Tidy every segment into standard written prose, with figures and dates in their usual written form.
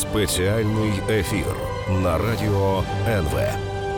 Спеціальний ефір на Радіо НВ.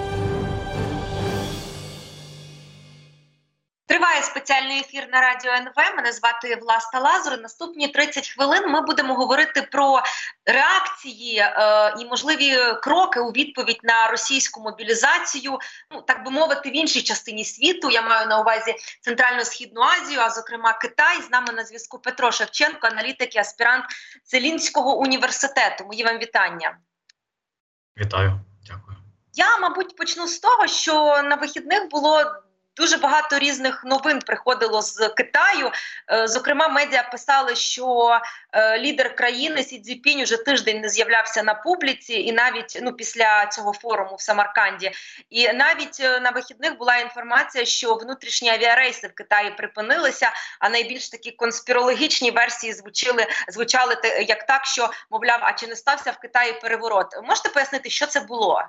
Триває спеціальний ефір на Радіо НВ. Мене звати Власта Лазур. Наступні 30 хвилин ми будемо говорити про реакції і можливі кроки у відповідь на російську мобілізацію, так би мовити, в іншій частині світу. Я маю на увазі Центрально-Східну Азію, а зокрема Китай. З нами на зв'язку Петро Шевченко, аналітик і аспірант Целінського університету. Мої вам вітання. Вітаю, дякую. Я, мабуть, почну з того, що на вихідних було дуже багато різних новин приходило з Китаю. Зокрема, медіа писали, що лідер країни Сі Цзіньпінь уже тиждень не з'являвся на публіці, і навіть після цього форуму в Самарканді. І навіть на вихідних була інформація, що внутрішні авіарейси в Китаї припинилися, а найбільш такі конспірологічні версії звучали як так, що, мовляв, а чи не стався в Китаї переворот? Можете пояснити, що це було?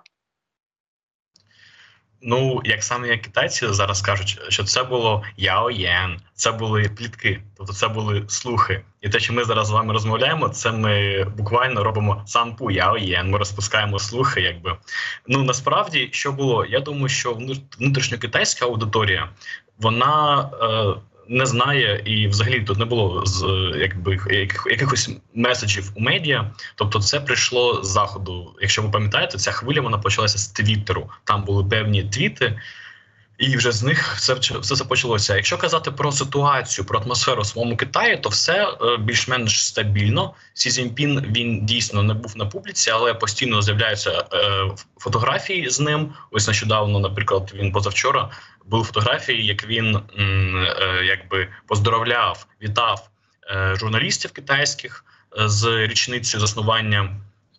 Як саме китайці зараз кажуть, що це було яоєн, це були плітки, тобто це були слухи. І те, що ми зараз з вами розмовляємо, це ми буквально робимо санпу яоєн, ми розпускаємо слухи, насправді, що було? Я думаю, що внутрішньокитайська аудиторія, вона не знає, і взагалі тут не було якихось меседжів у медіа. Тобто це прийшло з заходу. Якщо ви пам'ятаєте, ця хвиля вона почалася з Твіттеру. Там були певні твіти, і вже з них все почалося. Якщо казати про ситуацію, про атмосферу в самому Китаї, то все більш-менш стабільно. Сі Цзіньпін, він дійсно не був на публіці, але постійно з'являються фотографії з ним. Ось нещодавно, наприклад, він позавчора були фотографії, як він поздоровляв, вітав журналістів китайських з річницею заснування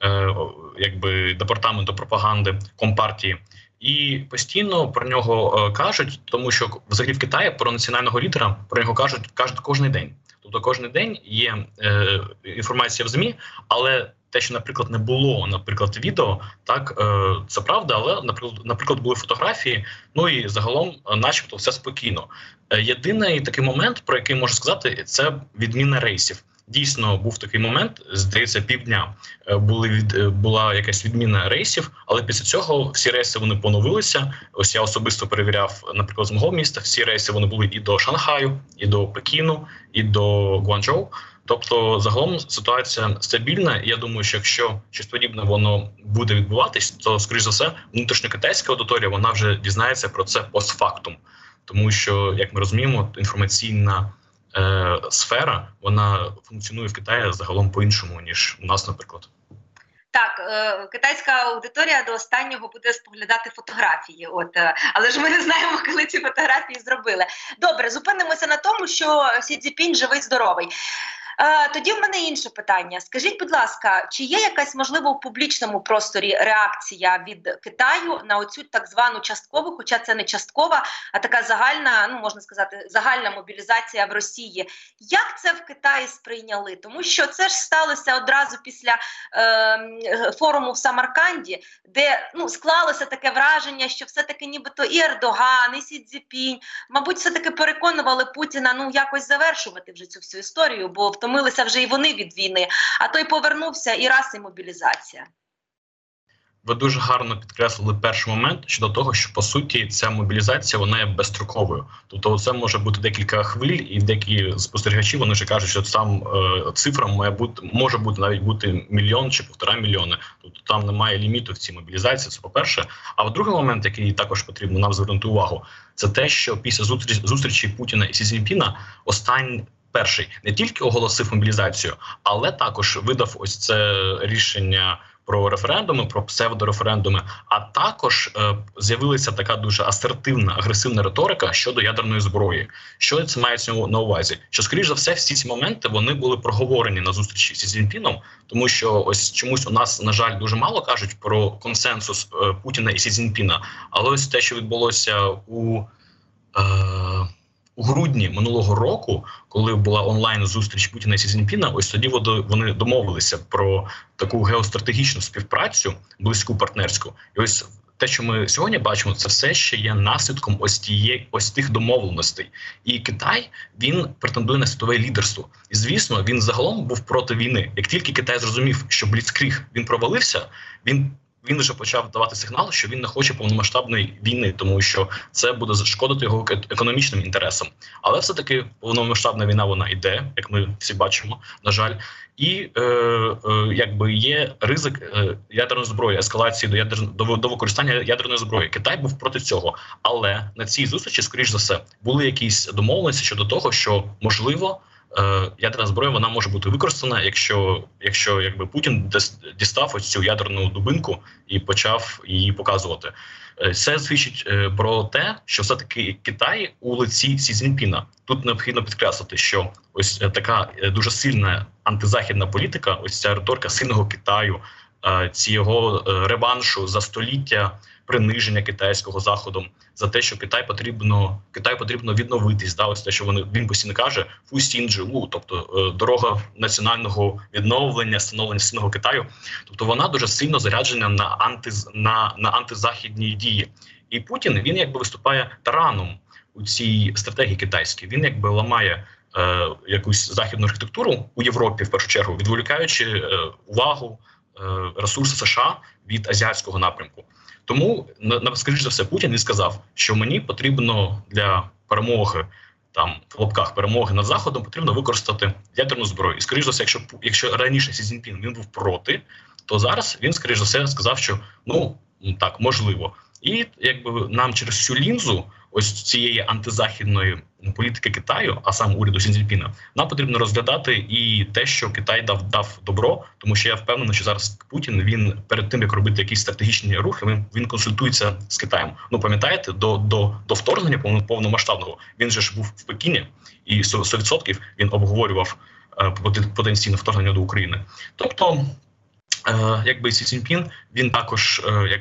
департаменту пропаганди Компартії. І постійно про нього кажуть, тому що взагалі в Китаї про національного лідера про нього кажуть кожен день. Тобто кожен день є інформація в ЗМІ, але те, що, наприклад, не було, відео, так, це правда, але, наприклад, були фотографії, і загалом начебто все спокійно. Єдиний такий момент, про який можу сказати, це відміна рейсів. Дійсно, був такий момент, здається, півдня була якась відміна рейсів, але після цього всі рейси вони поновилися. Ось я особисто перевіряв, наприклад, з мого міста, всі рейси вони були і до Шанхаю, і до Пекіну, і до Гуанчжоу. Тобто, загалом ситуація стабільна, і я думаю, що якщо щось подібне воно буде відбуватись, то, скоріш за все, внутрішньокитайська аудиторія, вона вже дізнається про це постфактум. Тому що, як ми розуміємо, інформаційна сфера, вона функціонує в Китаї загалом по-іншому, ніж у нас, наприклад. Так, китайська аудиторія до останнього буде споглядати фотографії, але ж ми не знаємо, коли ці фотографії зробили. Добре, зупинимося на тому, що Сі Цзіньпінь живий-здоровий. Тоді в мене інше питання. Скажіть, будь ласка, чи є якась, можливо, у публічному просторі реакція від Китаю на оцю так звану часткову, хоча це не часткова, а така загальна, можна сказати, загальна мобілізація в Росії? Як це в Китаї сприйняли? Тому що це ж сталося одразу після форуму в Самарканді, де склалося таке враження, що все-таки нібито і Ердоган, і Сі Цзіньпінь, мабуть, все-таки переконували Путіна якось завершувати вже цю всю історію, бо втомилися вже і вони від війни, а той повернувся і раз, і мобілізація. Ви дуже гарно підкреслили перший момент щодо того, що, по суті, ця мобілізація, вона є безстроковою. Тобто це може бути декілька хвиль, і деякі спостерігачі, вони вже кажуть, що там цифра може бути навіть бути 1 мільйон чи 1,5 мільйона. Тобто там немає ліміту в цій мобілізації, це по-перше. А другий момент, який також потрібно нам звернути увагу, це те, що після зустрічі Путіна і Сі Цзіньпіна перший не тільки оголосив мобілізацію, але також видав ось це рішення про референдуми, про псевдореферендуми, а також з'явилася така дуже асертивна, агресивна риторика щодо ядерної зброї. Що це мається на увазі? Що, скоріш за все, всі ці моменти, вони були проговорені на зустрічі зі Цзіньпіном, тому що ось чомусь у нас, на жаль, дуже мало кажуть про консенсус Путіна і Сі Цзіньпіна, але ось те, що відбулося у грудні минулого року, коли була онлайн-зустріч Путіна і Сі Цзіньпіна, ось тоді вони домовилися про таку геостратегічну співпрацю, близьку партнерську. І ось те, що ми сьогодні бачимо, це все ще є наслідком ось тих домовленостей. І Китай, він претендує на світове лідерство. І, звісно, він загалом був проти війни. Як тільки Китай зрозумів, що Бліцкріг він провалився, він вже почав давати сигнал, що він не хоче повномасштабної війни, тому що це буде зашкодити його економічним інтересам. Але все-таки повномасштабна війна, вона йде, як ми всі бачимо, на жаль. І якби є ризик ядерної зброї, ескалації до використання ядерної зброї. Китай був проти цього. Але на цій зустрічі, скоріш за все, були якісь домовленості щодо того, що, можливо, ядерна зброя вона може бути використана, якщо якби Путін дістав ось цю ядерну дубинку і почав її показувати. Це свідчить про те, що все-таки Китай у лиці Сі Цзіньпіна. Тут необхідно підкреслити, що ось така дуже сильна антизахідна політика, ось ця риторика сильного Китаю, ці його реваншу за століття приниження китайського заходом, за те, що Китаю потрібно відновитись, ось те, що він постійно каже, фусінджу, тобто дорога національного відновлення, становлення сильного Китаю. Тобто вона дуже сильно заряджена на антизахідні дії. І Путін, він якби виступає тараном у цій стратегії китайській. Він якби ламає якусь західну архітектуру у Європі, в першу чергу, відволікаючи увагу, ресурси США від азіатського напрямку. Тому, скоріш за все, Путін і сказав, що мені потрібно для перемоги, там, в лапках перемоги над Заходом, потрібно використати ядерну зброю. І, скоріш за все, якщо раніше Сі Цзіньпін він був проти, то зараз він, скоріш за все, сказав, що, так, можливо. І якби нам через цю лінзу ось цієї антизахідної політики Китаю, а саме уряду Сі Цзіньпіна, нам потрібно розглядати і те, що Китай дав добро, тому що я впевнений, що зараз Путін, він перед тим, як робити якісь стратегічні рухи, він консультується з Китаєм. Пам'ятаєте, до вторгнення повномасштабного, він же ж був в Пекіні, і 100% він обговорював потенційне вторгнення до України. Тобто, якби Сі Цзіньпін, він також,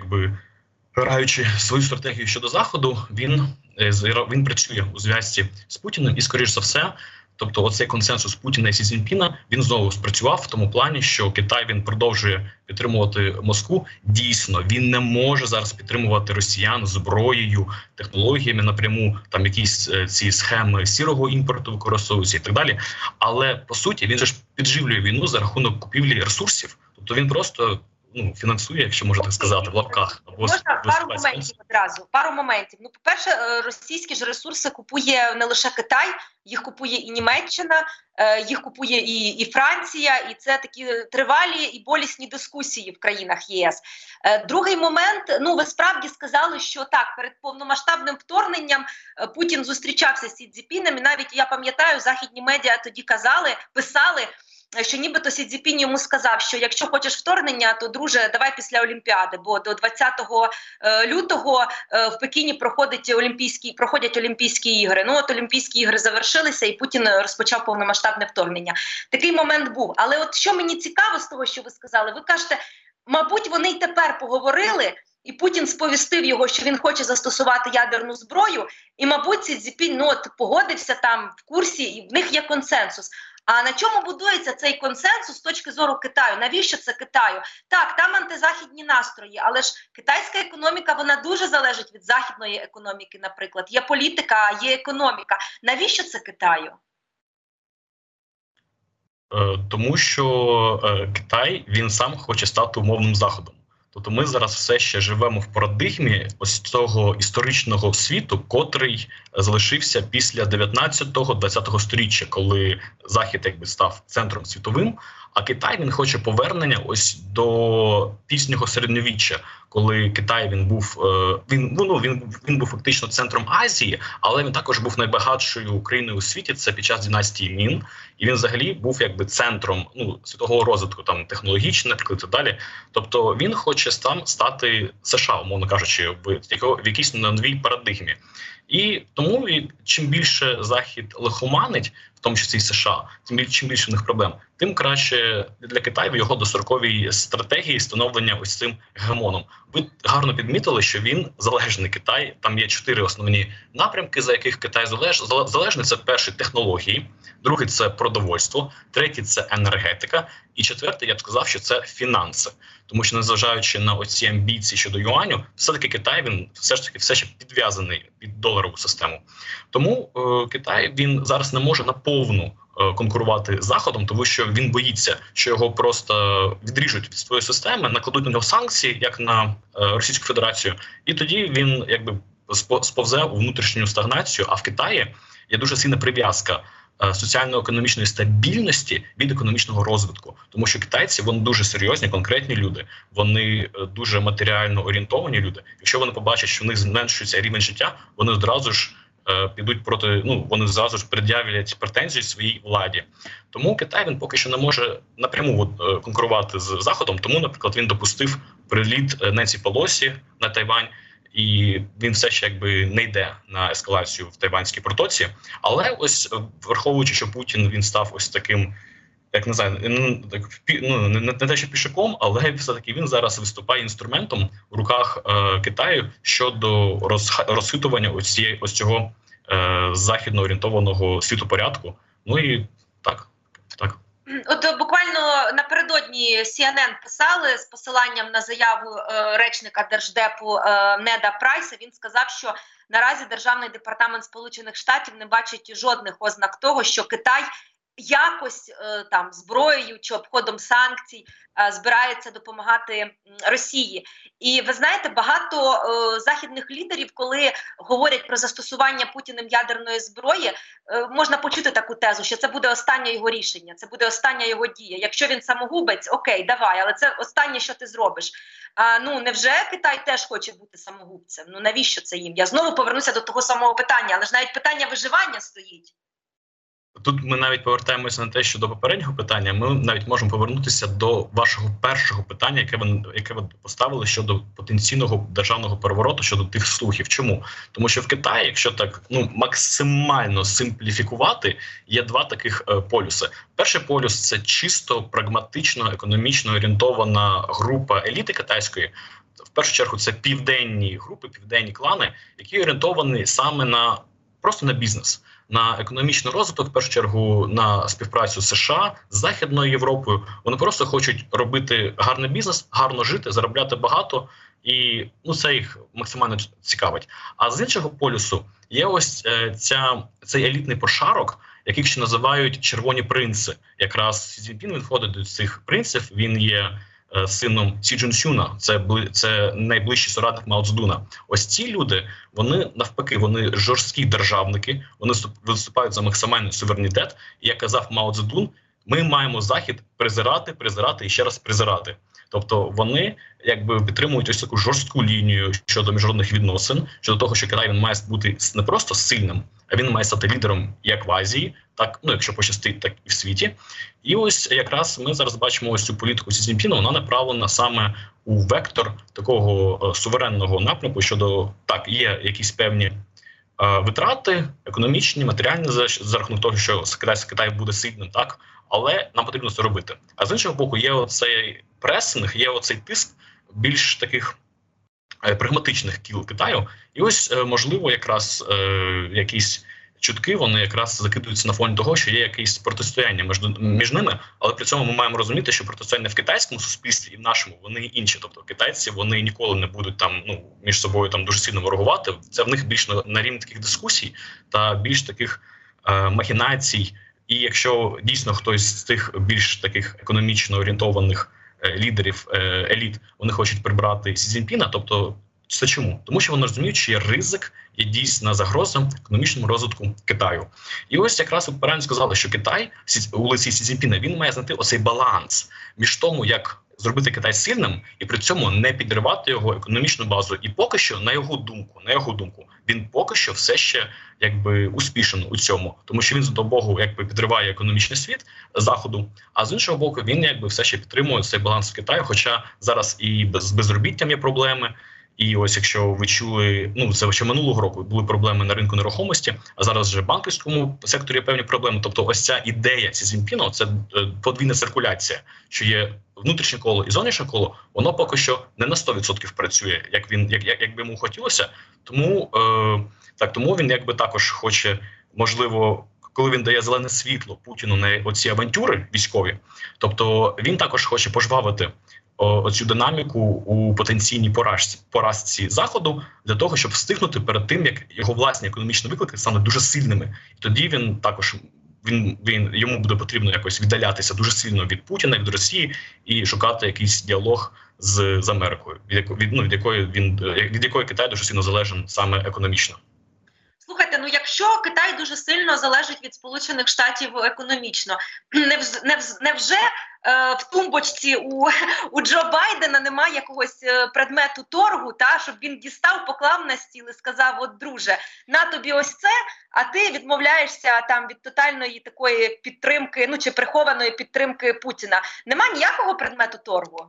граючи свою стратегію щодо Заходу, він працює у зв'язці з Путіним і, скоріш за все, тобто оцей консенсус Путіна і Сі Цзіньпіна, він знову спрацював в тому плані, що Китай, він продовжує підтримувати Москву. Дійсно, він не може зараз підтримувати росіян зброєю, технологіями напряму, там якісь ці схеми сірого імпорту використовуються і так далі. Але, по суті, він же ж підживлює війну за рахунок купівлі ресурсів. Тобто він просто фінансує, якщо можна так сказати, в лапках. Можна пару моментів одразу. Пару моментів. По-перше, російські ж ресурси купує не лише Китай, їх купує і Німеччина, їх купує і Франція, і це такі тривалі і болісні дискусії в країнах ЄС. Другий момент, ви справді сказали, що так, перед повномасштабним вторгненням Путін зустрічався з Сі Цзіньпіном, і навіть, я пам'ятаю, західні медіа тоді писали, що нібито Сі Цзіньпін йому сказав, що якщо хочеш вторгнення, то, друже, давай після Олімпіади, бо до 20 лютого в Пекіні проходять Олімпійські ігри. От Олімпійські ігри завершилися, і Путін розпочав повномасштабне вторгнення. Такий момент був. Але от що мені цікаво з того, що ви сказали, ви кажете, мабуть, вони й тепер поговорили, і Путін сповістив його, що він хоче застосувати ядерну зброю, і, мабуть, Сі Цзіньпін погодився там в курсі, і в них є консенсус. А на чому будується цей консенсус з точки зору Китаю? Навіщо це Китаю? Так, там антизахідні настрої, але ж китайська економіка, вона дуже залежить від західної економіки, наприклад. Є політика, а є економіка. Навіщо це Китаю? Тому що Китай, він сам хоче стати умовним Заходом. Тобто ми зараз все ще живемо в парадигмі ось цього історичного світу, котрий залишився після 19-20 сторіччя, коли Захід став центром світовим, а Китай, він хоче повернення ось до пізнього середньовіччя, коли Китай, він був фактично центром Азії, але він також був найбагатшою країною у світі, це під час династії Мін, і він взагалі був центром світового розвитку, там технологічно, наприклад, і так далі. Тобто він хоче стати США, умовно кажучи, в якійсь новій парадигмі. І тому чим більше Захід лихоманить, в тому числі і США, чим більше в них проблем, тим краще для Китаю в його достроковій стратегії становлення ось цим гегемоном. Ви гарно підмітили, що він залежний Китай. Там є 4 основні напрямки, за яких Китай залежний. Це перший – технології, другий – це продовольство, третій – це енергетика, і четвертий, я б сказав, що це фінанси. тому що незважаючи на оці амбіції щодо юаню, все-таки Китай він все ще підв'язаний під доларову систему. Тому Китай він зараз не може наповну конкурувати з Заходом, тому що він боїться, що його просто відріжуть від своєї системи, накладуть на нього санкції, як на Російську Федерацію, і тоді він якби сповзе у внутрішню стагнацію. А в Китаї є дуже сильна прив'язка соціально-економічної стабільності від економічного розвитку, тому що китайці вони дуже серйозні, конкретні люди, вони дуже матеріально орієнтовані люди. Якщо вони побачать, що в них зменшується рівень життя, вони одразу ж підуть проти, вони зразу ж пред'являть претензії своїй владі. Тому Китай він поки що не може напряму конкурувати з Заходом, тому, наприклад, він допустив приліт Ненсі Пелосі на Тайвань, і він все ще якби не йде на ескалацію в Тайванській протоці. Але ось враховуючи, що Путін він став ось таким, як не знаю, не те, що пішаком, але все-таки він зараз виступає інструментом в руках Китаю щодо розхитування ось цього західно орієнтованого світопорядку. Ну і так. От буквально напередодні CNN писали з посиланням на заяву речника Держдепу Неда Прайса. Він сказав, що наразі Державний департамент Сполучених Штатів не бачить жодних ознак того, що Китай якось там зброєю чи обходом санкцій збирається допомагати Росії. І ви знаєте, багато західних лідерів, коли говорять про застосування Путіним ядерної зброї, можна почути таку тезу, що це буде останнє його рішення, це буде остання його дія. Якщо він самогубець, окей, давай, але це останнє, що ти зробиш. Невже Китай теж хоче бути самогубцем? Навіщо це їм? Я знову повернуся до того самого питання, але ж навіть питання виживання стоїть. Тут ми навіть повертаємося на те, що до попереднього питання, ми навіть можемо повернутися до вашого першого питання, яке ви поставили щодо потенційного державного перевороту, щодо тих слухів. Чому? Тому що в Китаї, якщо так максимально симпліфікувати, є два таких полюси. Перший полюс – це чисто прагматично, економічно орієнтована група еліти китайської. В першу чергу це південні групи, південні клани, які орієнтовані саме просто на бізнес, на економічний розвиток, в першу чергу на співпрацю з США, з Західною Європою. Вони просто хочуть робити гарний бізнес, гарно жити, заробляти багато, і це їх максимально цікавить. А з іншого полюсу є ось цей елітний пошарок, яких ще називають червоні принци. Якраз Сі Цзіньпін, він входить до цих принців, він є сином Сі Цзюньсюна, це найближчий соратник Мао Цзедуна. Ось ці люди, вони навпаки, вони жорсткі державники, вони виступають за максимальний суверенітет. І як казав Мао Цзедун, ми маємо Захід презирати і ще раз презирати. Тобто вони якби підтримують ось таку жорстку лінію щодо міжнародних відносин, щодо того, що Китай він має бути не просто сильним, а він має стати лідером як в Азії, так, якщо пощастить, так і в світі. І ось якраз ми зараз бачимо ось цю політику Сі Цзіньпіна, вона направлена саме у вектор такого суверенного напрямку щодо, так, є якісь певні витрати, економічні, матеріальні, за рахунок того, що Китай буде сильним, так, але нам потрібно це робити. А з іншого боку, є оцей пресинг, є оцей тиск більш таких прагматичних кіл Китаю. І ось, можливо, якраз якісь чутки, вони якраз закидуються на фоні того, що є якесь протистояння між ними, але при цьому ми маємо розуміти, що протистояння в китайському суспільстві і в нашому, вони інші. Тобто китайці, вони ніколи не будуть там, між собою там дуже сильно ворогувати. Це в них більш на рівні таких дискусій та більш таких махінацій. І якщо дійсно хтось з тих більш таких економічно орієнтованих лідерів, еліт, вони хочуть прибрати Сі Цзіньпіна, тобто це чому? Тому що вони розуміють, що є ризик, є дійсна загроза економічному розвитку Китаю. І ось якраз ви правильно сказали, що Китай у лиці Сі Цзіньпіна, він має знайти оцей баланс між тому, як зробити Китай сильним і при цьому не підривати його економічну базу. І поки що, на його думку, він поки що все ще якби успішен у цьому, тому що він з одного боку якби підриває економічний світ Заходу, а з іншого боку він якби все ще підтримує цей баланс в Китаю, хоча зараз і з безробіттям є проблеми. І ось якщо ви чули, це ще минулого року були проблеми на ринку нерухомості, а зараз вже в банківському секторі є певні проблеми. Тобто ось ця ідея Сі Цзіньпіна, це подвійна циркуляція, що є внутрішнє коло і зовнішнє коло, воно поки що не на 100% працює, як би йому хотілося. Тому він якби також хоче, можливо, коли він дає зелене світло Путіну на оці авантюри військові, тобто він також хоче пожвавити оцю динаміку у потенційній поразці Заходу для того, щоб встигнути перед тим, як його власні економічні виклики стануть дуже сильними. І тоді він також йому буде потрібно якось віддалятися дуже сильно від Путіна, від Росії і шукати якийсь діалог з Америкою, від якої Китай дуже сильно залежен саме економічно. Слухайте, ну якщо Китай дуже сильно залежить від Сполучених Штатів економічно, невже в тумбочці у Джо Байдена немає якогось предмету торгу, щоб він дістав, поклав на стіл і сказав: от, друже, на тобі ось це, а ти відмовляєшся там від тотальної такої підтримки, чи прихованої підтримки Путіна. Нема ніякого предмету торгу?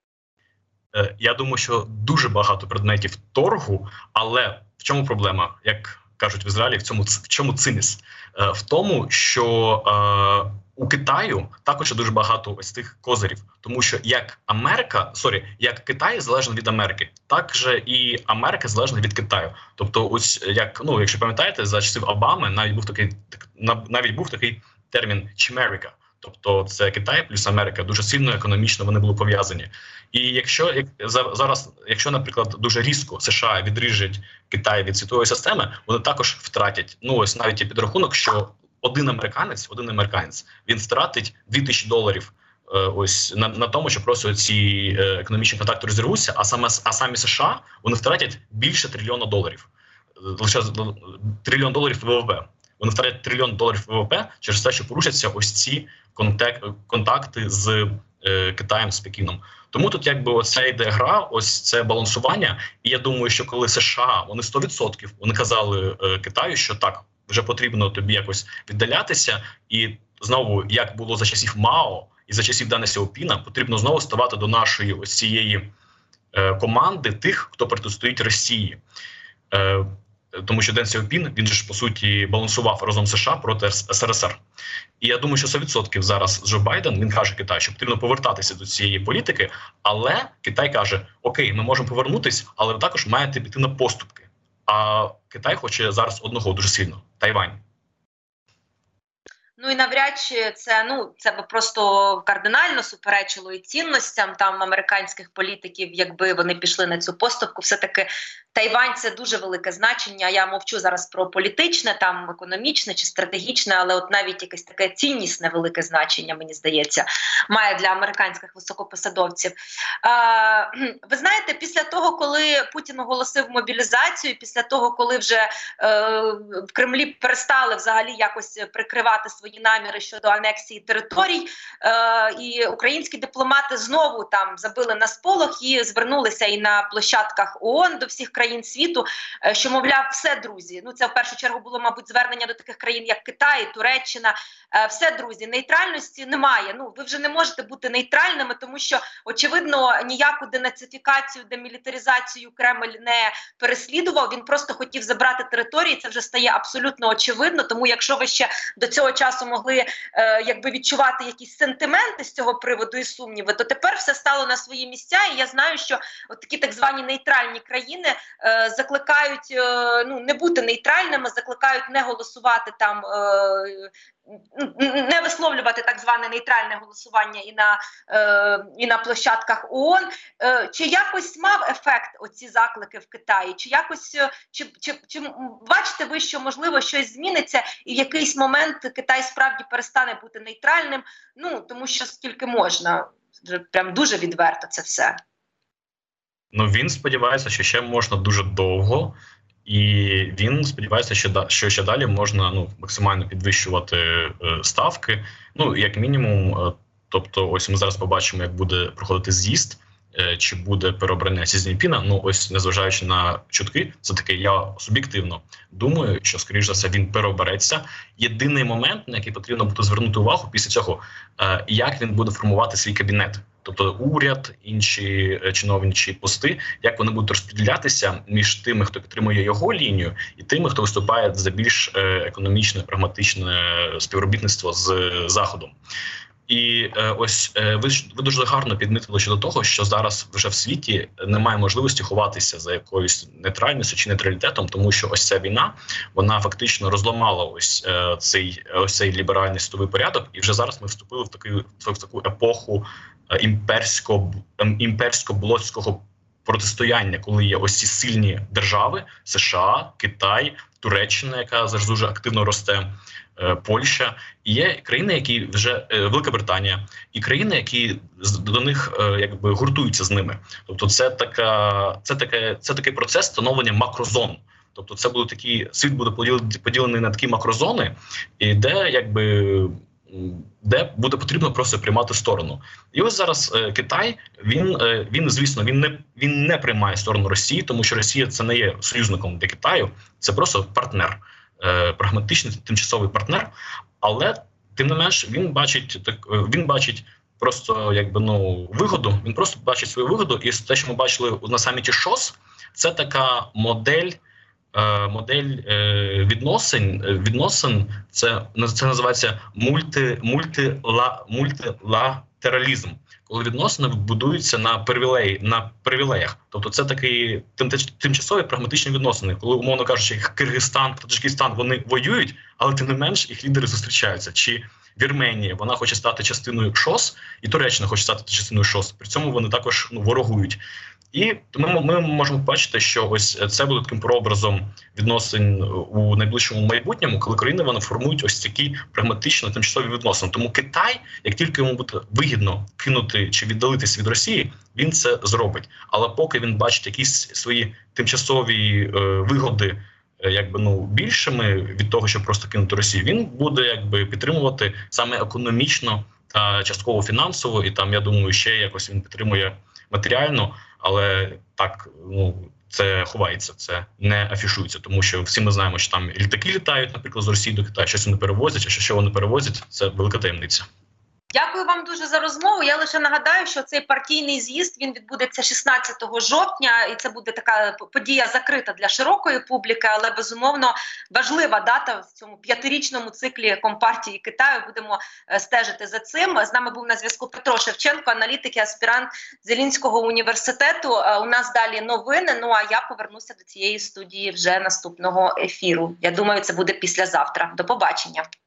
Я думаю, що дуже багато предметів торгу, але в чому проблема, як кажуть в Ізраїлі, в чому циміс? В тому, що у Китаю також дуже багато ось цих козирів, тому що як Китай залежний від Америки, так же і Америка залежна від Китаю. Тобто, ось якщо пам'ятаєте, за часів Обами навіть був такий термін «Чимерика». Тобто це Китай плюс Америка, дуже сильно економічно вони були пов'язані. І якщо, наприклад, дуже різко США відріжуть Китай від світової системи, вони також втратять, навіть є підрахунок, що один американець, він втратить $2000 ось на тому, що просто ці економічні контакти розірвуться, а самі США, вони втратять більше $1 трильйона. Лише $1 трильйон ВВП. Вони втратять $1 трильйон ВВП через те, що порушаться ось ці контакти з Китаєм, з Пекіном. Тому тут оця йде гра, ось це балансування. І я думаю, що коли США, вони 100%, вони казали Китаю, що так, вже потрібно тобі якось віддалятися. І знову, як було за часів Мао і за часів Дена Сяопіна, потрібно знову ставати до нашої ось цієї команди тих, хто протистоїть Росії. Тому що Ден Сяопін, він же ж, по суті, балансував разом з США проти СРСР. І я думаю, що 100% зараз Джо Байден, він каже Китаю, що потрібно повертатися до цієї політики, але Китай каже: окей, ми можемо повернутися, але ви також маєте піти на поступки. А Китай хоче зараз одного дуже сильно – Тайвань. Ну і навряд чи це би просто кардинально суперечило і цінностям там американських політиків, якби вони пішли на цю поступку. Все-таки Тайвань – це дуже велике значення. Я мовчу зараз про політичне, там економічне чи стратегічне, але от навіть якесь таке ціннісне велике значення, мені здається, має для американських високопосадовців. Ви знаєте, після того, коли Путін оголосив мобілізацію, після того, коли вже в Кремлі перестали взагалі якось прикривати свої наміри щодо анексії територій, і українські дипломати знову там забили на сполох і звернулися і на площадках ООН до всіх країн світу, що, мовляв, все, друзі, це в першу чергу було, мабуть, звернення до таких країн, як Китай, Туреччина, все, друзі, нейтральності немає, ви вже не можете бути нейтральними, тому що, очевидно, ніяку денацифікацію, демілітаризацію Кремль не переслідував, він просто хотів забрати території, це вже стає абсолютно очевидно, тому якщо ви ще до цього часу могли відчувати якісь сентименти з цього приводу і сумніви, то тепер все стало на свої місця, і я знаю, що от такі так звані нейтральні країни закликають не бути нейтральними, закликають не голосувати там, не висловлювати так зване нейтральне голосування і на площадках ООН. Чи якось мав ефект оці заклики в Китаї? Чи якось чи бачите ви, що можливо щось зміниться і в якийсь момент Китай справді перестане бути нейтральним? Тому що скільки можна, прям дуже відверто це все. Він сподівається, що ще можна дуже довго, і він сподівається, що ще далі можна максимально підвищувати ставки. Як мінімум, тобто ось ми зараз побачимо, як буде проходити з'їзд, чи буде переобрання Сі Цзіньпіна. Ось незважаючи на чутки, це таке, я суб'єктивно думаю, що, скоріш за все, він переобереться. Єдиний момент, на який потрібно буде звернути увагу після цього, як він буде формувати свій кабінет. Тобто уряд, інші чиновничі пости, як вони будуть розподілятися між тими, хто підтримує його лінію, і тими, хто виступає за більш економічне, прагматичне співробітництво з Заходом. І ось ви дуже гарно підмітили щодо того, що зараз вже в світі немає можливості ховатися за якоюсь нейтральністю чи нейтралітетом, тому що ось ця війна, вона фактично розламала ось цей ліберальний світовий порядок, і вже зараз ми вступили в таку епоху імперсько-блоцького протистояння, коли є ось ці сильні держави – США, Китай, Туреччина, яка зараз дуже активно росте, Польща, і є країни, які вже Велика Британія, і країни, які до них якби гуртуються з ними. Тобто це такий процес становлення макрозон. Тобто це буде світ буде поділений на такі макрозони, і де буде потрібно просто приймати сторону. І ось зараз Китай, він не приймає сторону Росії, тому що Росія це не є союзником для Китаю, це просто партнер, прагматичний тимчасовий партнер, але тим не менш він бачить просто вигоду, він просто бачить свою вигоду, і те, що ми бачили на саміті ШОС, це така модель відносин, це називається мультилатералізм, коли відносини будуються на привілеях. Тобто це такий тимчасові прагматичні відносини, коли, умовно кажучи, Киргизстан, Таджикистан, вони воюють, але тим не менш їх лідери зустрічаються. Чи Вірменія, вона хоче стати частиною ШОС, і Туреччина хоче стати частиною ШОС. При цьому вони також ворогують. І ми можемо бачити, що ось це буде таким прообразом відносин у найближчому майбутньому, коли країни вони формують ось такі прагматично тимчасові відносини. Тому Китай, як тільки йому буде вигідно кинути чи віддалитись від Росії, він це зробить. Але поки він бачить якісь свої тимчасові вигоди більшими від того, щоб просто кинути Росію, він буде підтримувати саме економічно та частково фінансово, і там, я думаю, ще якось він підтримує матеріально, але так, це ховається, це не афішується, тому що всі ми знаємо, що там літаки літають, наприклад, з Росії до Китаю, щось вони перевозять, а що вони перевозять, це велика таємниця. Дякую вам дуже за розмову. Я лише нагадаю, що цей партійний з'їзд, він відбудеться 16 жовтня, і це буде така подія закрита для широкої публіки, але безумовно важлива дата в цьому 5-річному циклі Компартії Китаю. Будемо стежити за цим. З нами був на зв'язку Петро Шевченко, аналітик і аспірант Зелінського університету. У нас далі новини, а я повернуся до цієї студії вже наступного ефіру. Я думаю, це буде післязавтра. До побачення.